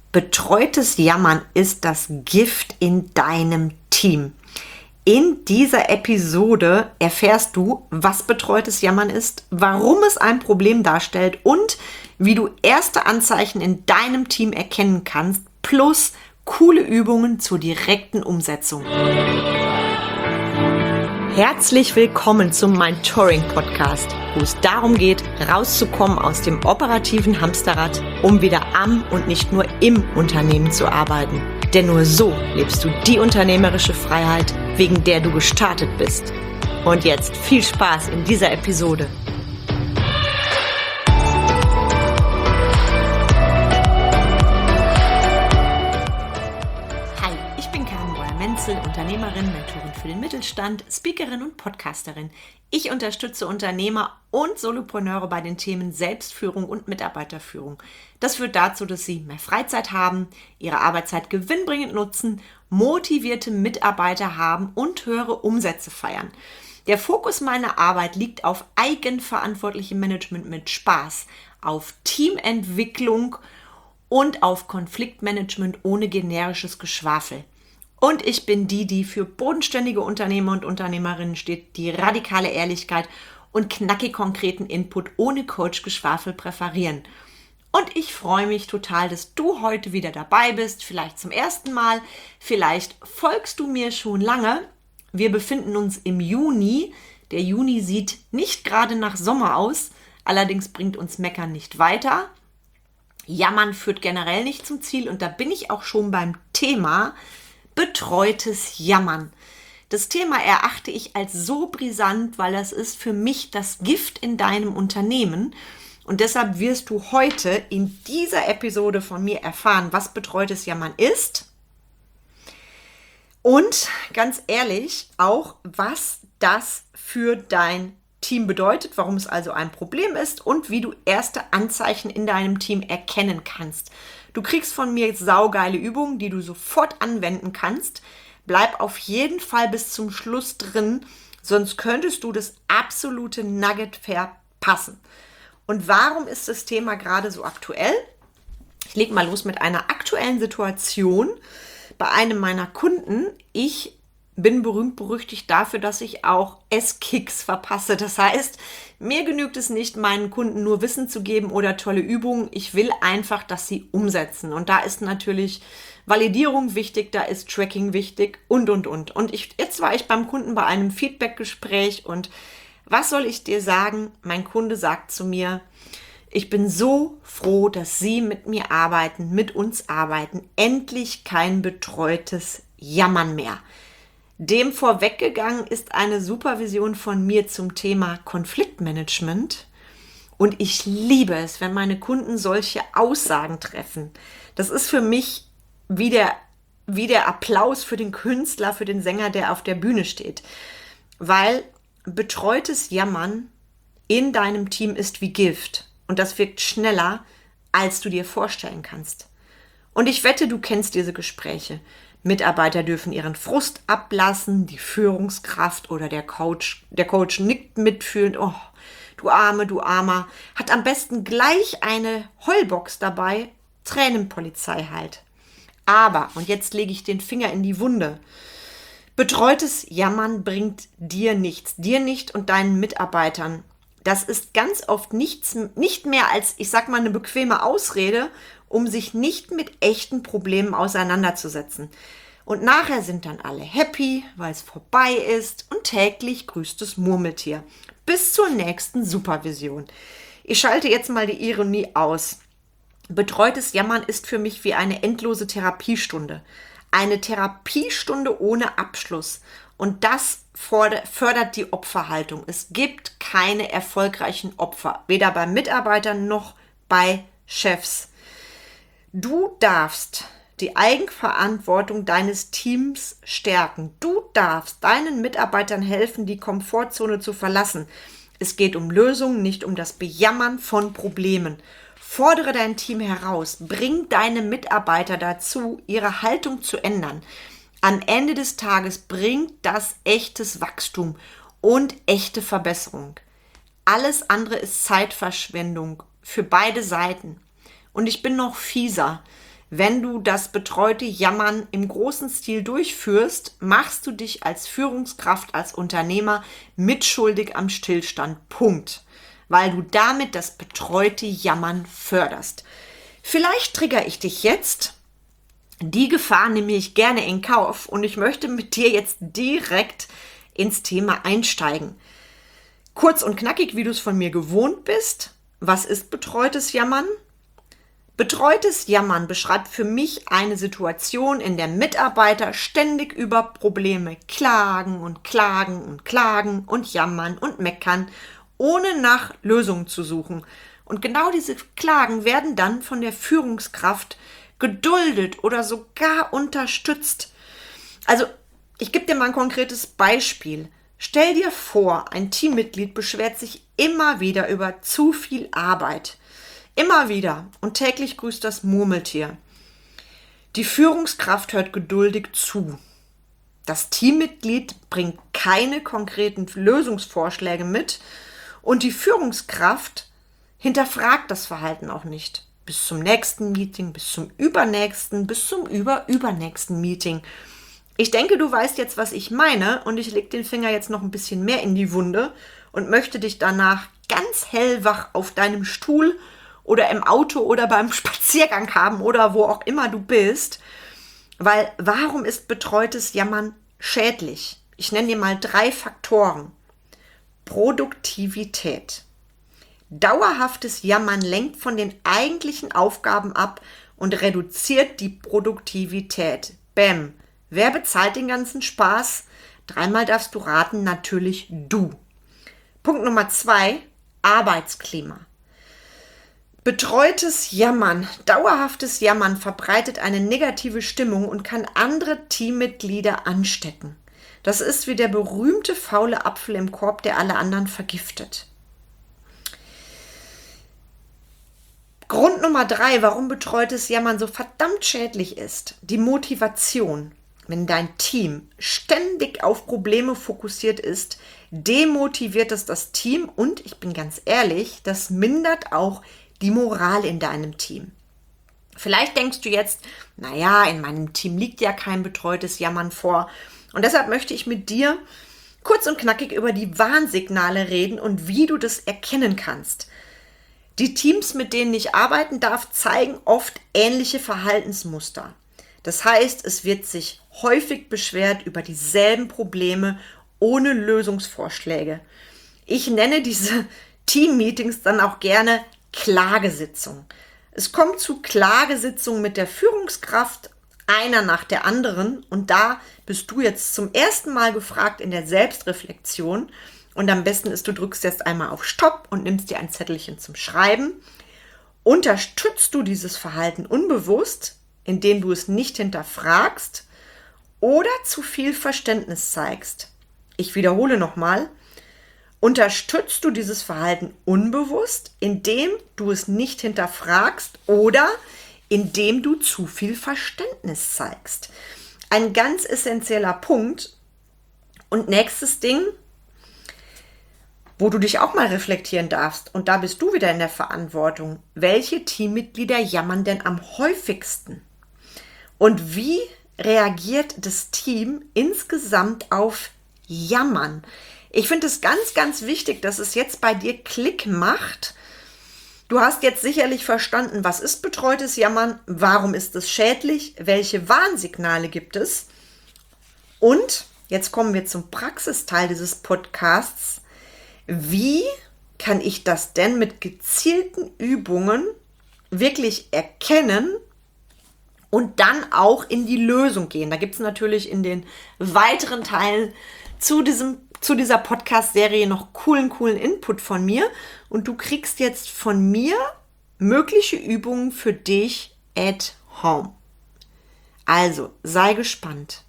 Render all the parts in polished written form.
Betreutes Jammern ist das Gift in deinem Team. In dieser Episode erfährst du, was betreutes Jammern ist, warum es ein Problem darstellt und wie du erste Anzeichen in deinem Team erkennen kannst, plus coole Übungen zur direkten Umsetzung. Herzlich willkommen zum Mentoring-Podcast, wo es darum geht, rauszukommen aus dem operativen Hamsterrad, um wieder am und nicht nur im Unternehmen zu arbeiten. Denn nur so lebst du die unternehmerische Freiheit, wegen der du gestartet bist. Und jetzt viel Spaß in dieser Episode. Hi, ich bin Karin Breuer-Menzel, Unternehmerin, Mentorin für den Mittelstand, Speakerin und Podcasterin. Ich unterstütze Unternehmer und Solopreneure bei den Themen Selbstführung und Mitarbeiterführung. Das führt dazu, dass sie mehr Freizeit haben, ihre Arbeitszeit gewinnbringend nutzen, motivierte Mitarbeiter haben und höhere Umsätze feiern. Der Fokus meiner Arbeit liegt auf eigenverantwortlichem Management mit Spaß, auf Teamentwicklung und auf Konfliktmanagement ohne generisches Geschwafel. Und ich bin die für bodenständige Unternehmer und Unternehmerinnen steht, die radikale Ehrlichkeit und knackig konkreten Input ohne Coach-Geschwafel präferieren. Und ich freue mich total, dass du heute wieder dabei bist, vielleicht zum ersten Mal, vielleicht folgst du mir schon lange. Wir befinden uns im Juni. Der Juni sieht nicht gerade nach Sommer aus, allerdings bringt uns Meckern nicht weiter. Jammern führt generell nicht zum Ziel und da bin ich auch schon beim Thema betreutes Jammern. Das Thema erachte ich als so brisant, weil das ist für mich das Gift in deinem Unternehmen. Und deshalb wirst du heute in dieser Episode von mir erfahren, was betreutes Jammern ist. Und ganz ehrlich auch, was das für dein Team bedeutet, warum es also ein Problem ist und wie du erste Anzeichen in deinem Team erkennen kannst. Du kriegst von mir saugeile Übungen, die du sofort anwenden kannst. Bleib auf jeden Fall bis zum Schluss drin, sonst könntest du das absolute Nugget verpassen. Und warum ist das Thema gerade so aktuell? Ich lege mal los mit einer aktuellen Situation bei einem meiner Kunden. Ich bin berühmt-berüchtigt dafür, dass ich auch S-Kicks verpasse. Das heißt, mir genügt es nicht, meinen Kunden nur Wissen zu geben oder tolle Übungen. Ich will einfach, dass sie umsetzen. Und da ist natürlich Validierung wichtig, da ist Tracking wichtig und. Und jetzt war ich beim Kunden bei einem Feedback-Gespräch und was soll ich dir sagen? Mein Kunde sagt zu mir, ich bin so froh, dass Sie mit mir arbeiten, mit uns arbeiten. Endlich kein betreutes Jammern mehr. Dem vorweggegangen ist eine Supervision von mir zum Thema Konfliktmanagement. Und ich liebe es, wenn meine Kunden solche Aussagen treffen. Das ist für mich wie der Applaus für den Künstler, für den Sänger, der auf der Bühne steht. Weil betreutes Jammern in deinem Team ist wie Gift. Und das wirkt schneller, als du dir vorstellen kannst. Und ich wette, du kennst diese Gespräche. Mitarbeiter dürfen ihren Frust ablassen, die Führungskraft oder der Coach nickt mitfühlend, oh, du Armer, hat am besten gleich eine Heulbox dabei, Tränenpolizei halt. Aber, und jetzt lege ich den Finger in die Wunde, betreutes Jammern bringt dir nicht und deinen Mitarbeitern. Das ist ganz oft nicht mehr als, ich sag mal, eine bequeme Ausrede, um sich nicht mit echten Problemen auseinanderzusetzen. Und nachher sind dann alle happy, weil es vorbei ist und täglich grüßt das Murmeltier. Bis zur nächsten Supervision. Ich schalte jetzt mal die Ironie aus. Betreutes Jammern ist für mich wie eine endlose Therapiestunde. Eine Therapiestunde ohne Abschluss. Und das fördert die Opferhaltung. Es gibt keine erfolgreichen Opfer, weder bei Mitarbeitern noch bei Chefs. Du darfst die Eigenverantwortung deines Teams stärken. Du darfst deinen Mitarbeitern helfen, die Komfortzone zu verlassen. Es geht um Lösungen, nicht um das Bejammern von Problemen. Fordere dein Team heraus. Bring deine Mitarbeiter dazu, ihre Haltung zu ändern. Am Ende des Tages bringt das echtes Wachstum und echte Verbesserung. Alles andere ist Zeitverschwendung für beide Seiten. Und ich bin noch fieser. Wenn du das betreute Jammern im großen Stil durchführst, machst du dich als Führungskraft, als Unternehmer mitschuldig am Stillstand. Punkt. Weil du damit das betreute Jammern förderst. Vielleicht triggere ich dich jetzt. Die Gefahr nehme ich gerne in Kauf und ich möchte mit dir jetzt direkt ins Thema einsteigen. Kurz und knackig, wie du es von mir gewohnt bist. Was ist betreutes Jammern? Betreutes Jammern beschreibt für mich eine Situation, in der Mitarbeiter ständig über Probleme klagen und klagen und klagen und jammern und meckern, ohne nach Lösungen zu suchen. Und genau diese Klagen werden dann von der Führungskraft geduldet oder sogar unterstützt. Also, ich gebe dir mal ein konkretes Beispiel. Stell dir vor, ein Teammitglied beschwert sich immer wieder über zu viel Arbeit. Immer wieder. Und täglich grüßt das Murmeltier. Die Führungskraft hört geduldig zu. Das Teammitglied bringt keine konkreten Lösungsvorschläge mit und die Führungskraft hinterfragt das Verhalten auch nicht. Bis zum nächsten Meeting, bis zum übernächsten, bis zum übernächsten Meeting. Ich denke, du weißt jetzt, was ich meine und ich lege den Finger jetzt noch ein bisschen mehr in die Wunde und möchte dich danach ganz hellwach auf deinem Stuhl oder im Auto oder beim Spaziergang haben oder wo auch immer du bist. Weil warum ist betreutes Jammern schädlich? Ich nenne dir mal 3 Faktoren. Produktivität. Dauerhaftes Jammern lenkt von den eigentlichen Aufgaben ab und reduziert die Produktivität. Bäm. Wer bezahlt den ganzen Spaß? 3-mal darfst du raten, natürlich du. Punkt Nummer 2, Arbeitsklima. Betreutes Jammern, dauerhaftes Jammern verbreitet eine negative Stimmung und kann andere Teammitglieder anstecken. Das ist wie der berühmte faule Apfel im Korb, der alle anderen vergiftet. Grund Nummer 3, warum betreutes Jammern so verdammt schädlich ist, die Motivation. Wenn dein Team ständig auf Probleme fokussiert ist, demotiviert es das Team und, ich bin ganz ehrlich, das mindert auch die Moral in deinem Team. Vielleicht denkst du jetzt, naja, in meinem Team liegt ja kein betreutes Jammern vor. Und deshalb möchte ich mit dir kurz und knackig über die Warnsignale reden und wie du das erkennen kannst. Die Teams, mit denen ich arbeiten darf, zeigen oft ähnliche Verhaltensmuster. Das heißt, es wird sich häufig beschwert über dieselben Probleme ohne Lösungsvorschläge. Ich nenne diese Team-Meetings dann auch gerne Klagesitzung. Es kommt zu Klagesitzungen mit der Führungskraft, einer nach der anderen, und da bist du jetzt zum ersten Mal gefragt in der Selbstreflexion und am besten ist, du drückst jetzt einmal auf Stopp und nimmst dir ein Zettelchen zum Schreiben. Unterstützt du dieses Verhalten unbewusst, indem du es nicht hinterfragst oder zu viel Verständnis zeigst? Ich wiederhole nochmal. Unterstützt du dieses Verhalten unbewusst, indem du es nicht hinterfragst oder indem du zu viel Verständnis zeigst? Ein ganz essentieller Punkt. Und nächstes Ding, wo du dich auch mal reflektieren darfst, und da bist du wieder in der Verantwortung. Welche Teammitglieder jammern denn am häufigsten? Und wie reagiert das Team insgesamt auf Jammern? Ich finde es ganz, ganz wichtig, dass es jetzt bei dir Klick macht. Du hast jetzt sicherlich verstanden, was ist betreutes Jammern, warum ist es schädlich, welche Warnsignale gibt es. Und jetzt kommen wir zum Praxisteil dieses Podcasts. Wie kann ich das denn mit gezielten Übungen wirklich erkennen und dann auch in die Lösung gehen? Da gibt es natürlich in den weiteren Teilen zu dieser Podcast-Serie noch coolen Input von mir und du kriegst jetzt von mir mögliche Übungen für dich at home. Also, sei gespannt.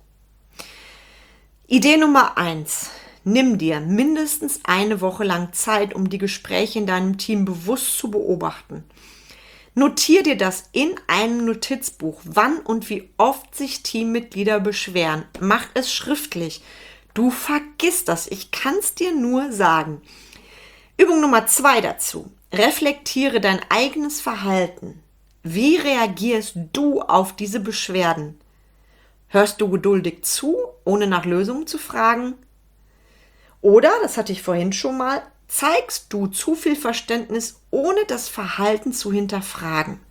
Idee Nummer 1. Nimm dir mindestens eine Woche lang Zeit, um die Gespräche in deinem Team bewusst zu beobachten. Notier dir das in einem Notizbuch, wann und wie oft sich Teammitglieder beschweren. Mach es schriftlich. Du vergisst das, ich kann es dir nur sagen. Übung Nummer 2 dazu. Reflektiere dein eigenes Verhalten. Wie reagierst du auf diese Beschwerden? Hörst du geduldig zu, ohne nach Lösungen zu fragen? Oder, das hatte ich vorhin schon mal, zeigst du zu viel Verständnis, ohne das Verhalten zu hinterfragen?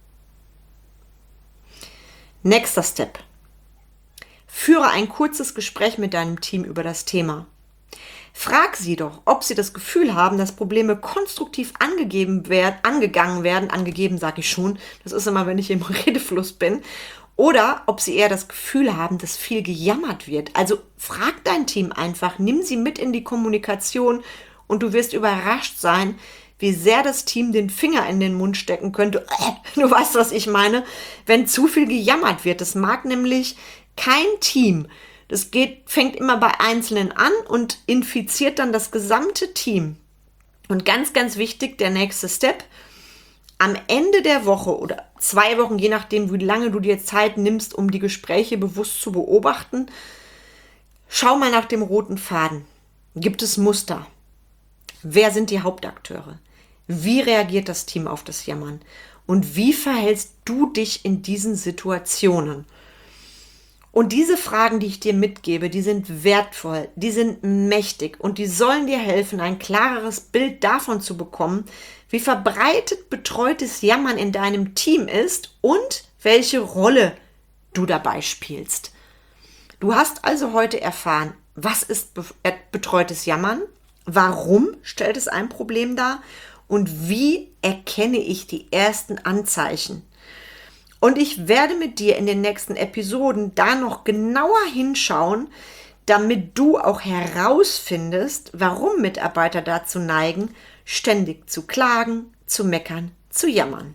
Nächster Step. Führe ein kurzes Gespräch mit deinem Team über das Thema. Frag sie doch, ob sie das Gefühl haben, dass Probleme konstruktiv angegeben werden, angegeben sage ich schon, das ist immer, wenn ich im Redefluss bin, oder ob sie eher das Gefühl haben, dass viel gejammert wird. Also frag dein Team einfach, nimm sie mit in die Kommunikation und du wirst überrascht sein, wie sehr das Team den Finger in den Mund stecken könnte. Du weißt, was ich meine, wenn zu viel gejammert wird. Das mag nämlich kein Team. Das fängt immer bei Einzelnen an und infiziert dann das gesamte Team. Und ganz, ganz wichtig, der nächste Step: Am Ende der Woche oder 2 Wochen, je nachdem, wie lange du dir Zeit nimmst, um die Gespräche bewusst zu beobachten, schau mal nach dem roten Faden. Gibt es Muster? Wer sind die Hauptakteure? Wie reagiert das Team auf das Jammern? Und wie verhältst du dich in diesen Situationen? Und diese Fragen, die ich dir mitgebe, die sind wertvoll, die sind mächtig und die sollen dir helfen, ein klareres Bild davon zu bekommen, wie verbreitet betreutes Jammern in deinem Team ist und welche Rolle du dabei spielst. Du hast also heute erfahren, was ist betreutes Jammern, warum stellt es ein Problem dar und wie erkenne ich die ersten Anzeichen. Und ich werde mit dir in den nächsten Episoden da noch genauer hinschauen, damit du auch herausfindest, warum Mitarbeiter dazu neigen, ständig zu klagen, zu meckern, zu jammern.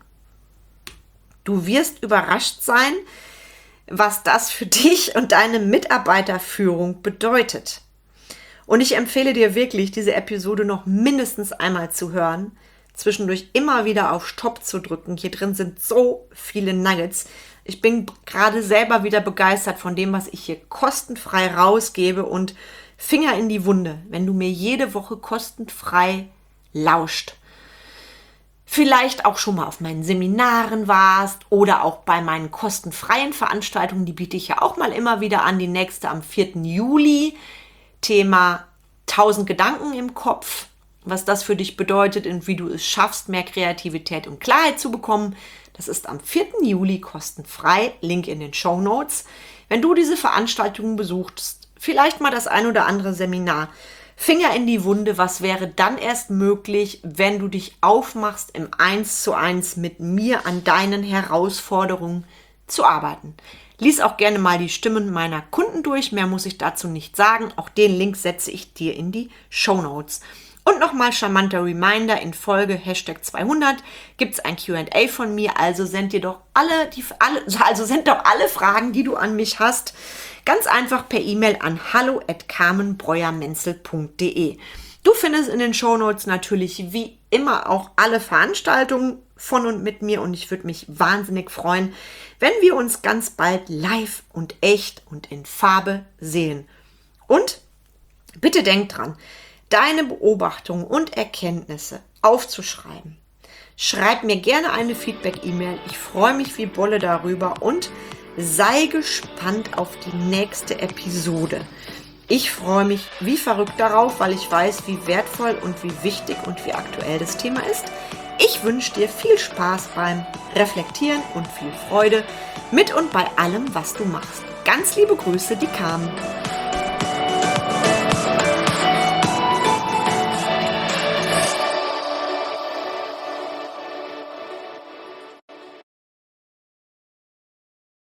Du wirst überrascht sein, was das für dich und deine Mitarbeiterführung bedeutet. Und ich empfehle dir wirklich, diese Episode noch mindestens einmal zu hören, zwischendurch immer wieder auf Stopp zu drücken. Hier drin sind so viele Nuggets. Ich bin gerade selber wieder begeistert von dem, was ich hier kostenfrei rausgebe und Finger in die Wunde, wenn du mir jede Woche kostenfrei lauscht. Vielleicht auch schon mal auf meinen Seminaren warst oder auch bei meinen kostenfreien Veranstaltungen, die biete ich ja auch mal immer wieder an. Die nächste am 4. Juli, Thema 1000 Gedanken im Kopf. Was das für dich bedeutet und wie du es schaffst, mehr Kreativität und Klarheit zu bekommen. Das ist am 4. Juli kostenfrei, Link in den Shownotes. Wenn du diese Veranstaltungen besuchst, vielleicht mal das ein oder andere Seminar, Finger in die Wunde, was wäre dann erst möglich, wenn du dich aufmachst, im 1:1 mit mir an deinen Herausforderungen zu arbeiten. Lies auch gerne mal die Stimmen meiner Kunden durch, mehr muss ich dazu nicht sagen. Auch den Link setze ich dir in die Shownotes. Und nochmal charmanter Reminder, in Folge #200 gibt es ein Q&A von mir, also send doch alle Fragen, die du an mich hast, ganz einfach per E-Mail an hallo@carmenbreuermenzel.de. Du findest in den Shownotes natürlich wie immer auch alle Veranstaltungen von und mit mir und ich würde mich wahnsinnig freuen, wenn wir uns ganz bald live und echt und in Farbe sehen. Und bitte denk dran, deine Beobachtungen und Erkenntnisse aufzuschreiben. Schreib mir gerne eine Feedback-E-Mail. Ich freue mich wie Bolle darüber und sei gespannt auf die nächste Episode. Ich freue mich wie verrückt darauf, weil ich weiß, wie wertvoll und wie wichtig und wie aktuell das Thema ist. Ich wünsche dir viel Spaß beim Reflektieren und viel Freude mit und bei allem, was du machst. Ganz liebe Grüße, die Carmen.